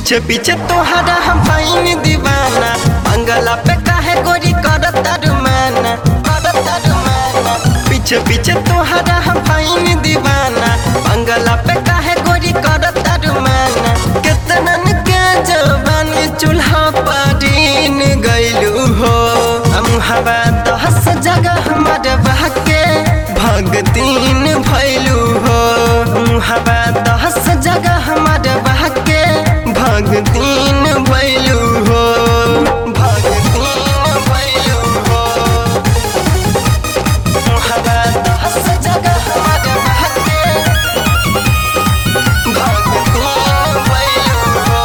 पीछे पीछे तोहरा हम पाइन दीवाना बंगला पे काहे गोरी करता रुमाना पीछे पीछे तोहरा हम पाइन दीवाना बंगला पे काहे गोरी करता रुमाना कितनन के जवानी चूल्हा पारीन गइलू हो हम हवा 10 जगह हमारे बहके भगतीन भइलू हो हवा 10 जगह हमारे बहके भगतीन भइलू हो भगतीन भइलू हो हवा 10 जगह हमारे बहके भगतीन भइलू हो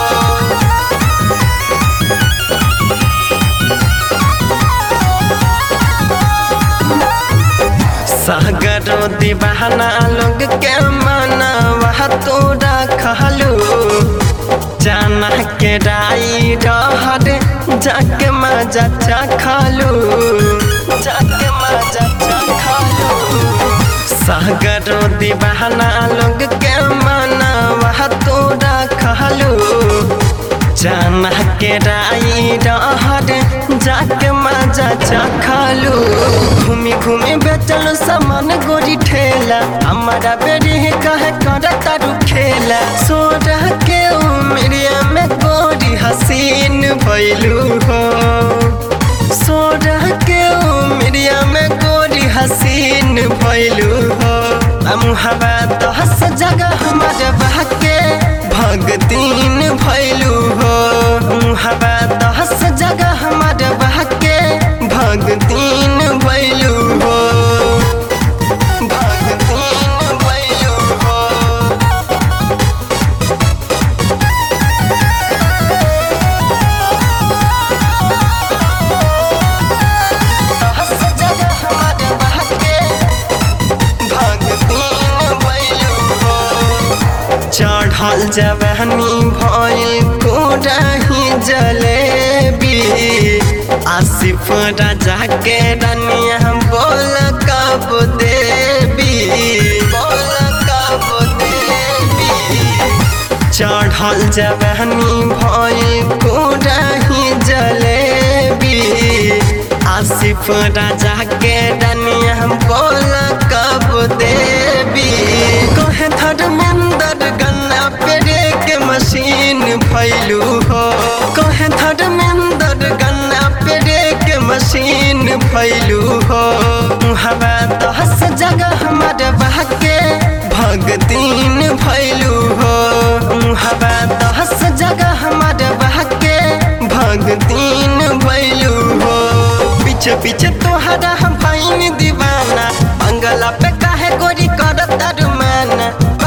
सागरो दीवाना लोग के माना वह तोरा कहलू जाना के राई रहर जाके मजा चखलू जाके मजा चखलू सागरो दीवाना लोग के माना वह तोरा कहलू जाना के राई रहर जाके मजा चखलू घूमी घूमी बेचल सामान गोरी ठेला हमारा बेरी कहे करता रुखेला सोरा के उमरिया में गोरी हसीन भइलू हो सोरा के उमरिया में गोरी हसीन भइलू हो हम हवा 10 जगह हमारे बहके भगतीन भइलू हो हवा 10 जगह हमारे बहके भगतीन भइलू हो भगतीन भइलू हो 10 जगह हमारे बहके भगतीन भइलू हो चढ़ल जवानी भइल कोराही जलेबी आसिफ राजा के रनिया बोल कब देवी बोल कब देवी चढ़ल जवानी भइल कोराही जलेबी आसिफ राजा के रनिया बोल कब देवी कहे धर्मेंद्र गन्ना पेरे के मशीन भइलू हो कहे धर्मेंद्र गन्ना पेरे के मशीन भइलू हो हवा 10 जगह हमारे बहके भगतीन भइलू हो हवा 10 जगह हमारे बहके भगतीन भइलू हो पीछे पीछे तोहरा हम पाइन दीवाना बंगला पे काहे गोरी करता रुमाना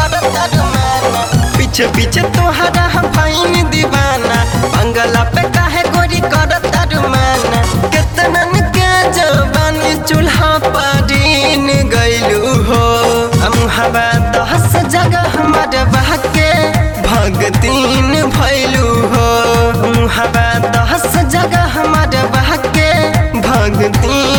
पीछे पीछे तोहरा हम पाइन दीवाना बंगला पे काहे गोरी करता रुमाना कितनन के जवानी चूल्हा पारीन गइलू हो हम हवा 10 जगह हमारे बहके भगतीन भइलू हो हवा 10 जगह हमारे बहके भगतीन